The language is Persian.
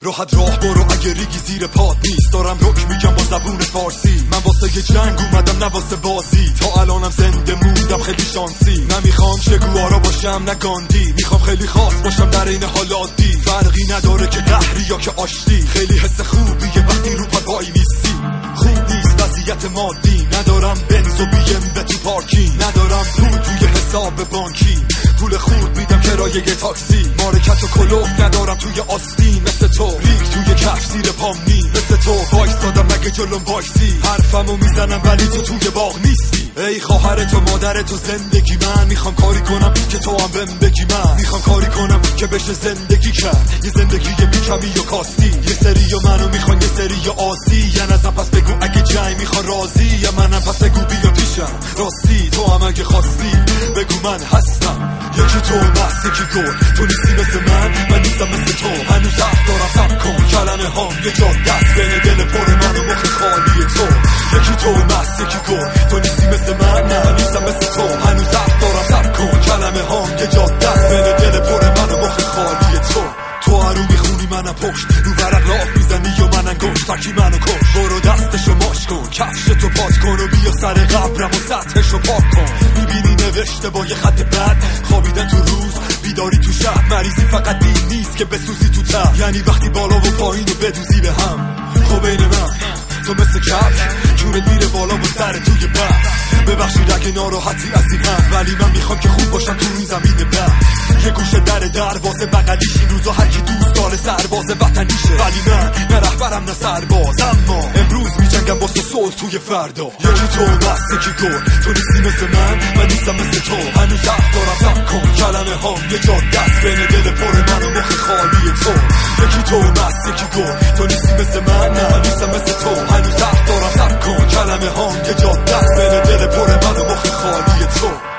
راحت راه برو اگه ریگی زیر پات نیست. دارم رک میگم با زبون فارسی، من واسه جنگ اومدم نه واسه بازی. تا الانم زنده موندم خیلی شانسی. نمیخوام شگوارا باشم نه گاندی، میخوام خیلی خاص باشم در این حال عادی. فرقی نداره که قهری یا که آشتی، خیلی حس خوبیه وقتی رو پا وای میستی. خوب نیست وضعیت مادی، ندارم بنز و بیم به تو پارکینگ، ندارم پول توی حساب بانکی، پول خورد میدم کرایه تاکسی. مارکت و کلوف ندارم توی آستین، مثل تو ریگ توی کف زیر پام نی. مثل تو وایستادم مگه جلوم وایسی، حرفمو میزنم ولی تو توی باغ نیستی. ای خواهر تو مادر تو زندگی من، میخوام کاری کنم که تو هم بهم بگی. من میخوام کاری کنم که بشه زندگی کرد، یه زندگی بیکمی و کاستی. یه سری و منو میخوان یه سری آسی، یا نزم پس بگو اگه جای میخوان راضی، یا منم پس بگو بیا پیشم راستی. تو هم اگه خواستی بگو من هستم. یکی تو مست یکی گل، تو نیستی مثل من نیستم مثل تو. هنوز حرف دارم سب کن، کلمه هام یه جا دست بین دل پر من و مخ خالی تو. یکی تو مست یکی گل، تو نیستی مثل من نیستم مثل تو. هنوز حرف دارم سب کن، کلمه هام یه جا دست بین دل پر من و مخ خالی تو. تو هرو میخونی منم پشت، رو ورق لاف میزنی و من انگشت، ترکی منو کش. برو دستشو ماش کن، کفشتو پاک کن و بیا سر قبرم و سطحشو پاک کن. میبینی نوشته با یه خط بد، خوابیدن تو روز بیداری تو شب. مریضی فقط دین نیست که بسوزی تو تب، یعنی وقتی بالا و پایین و بدوزی به هم. خب بین من تو مثل کفش جونت میره بالا و سر توی بر. ببخشید اگه ناراحتی از این هم، ولی من میخوام که خوب باشم تو این زمین بر. یه گوشه در دروازه بغلیش، این روزا هر کی دوست داره سرباز وطنیشه، ولی من نه رهبرم نه سرباز. اما امروز میجنگم واسه صلح توی فردا. یکی تو مست یکی گل، تو نیستی مثل من نیستم مثل تو. هنوز حرف دارم سب کن، کلمه هام یه جا دست بین دل پر من و مخ خالی تو. یکی تو مست یکی گل، تو نیستی مثل من نیستم مثل تو. هنوز حرف دارم سب کن، کلمه هام یه جا دست بین دل پر من و مخ خالی تو.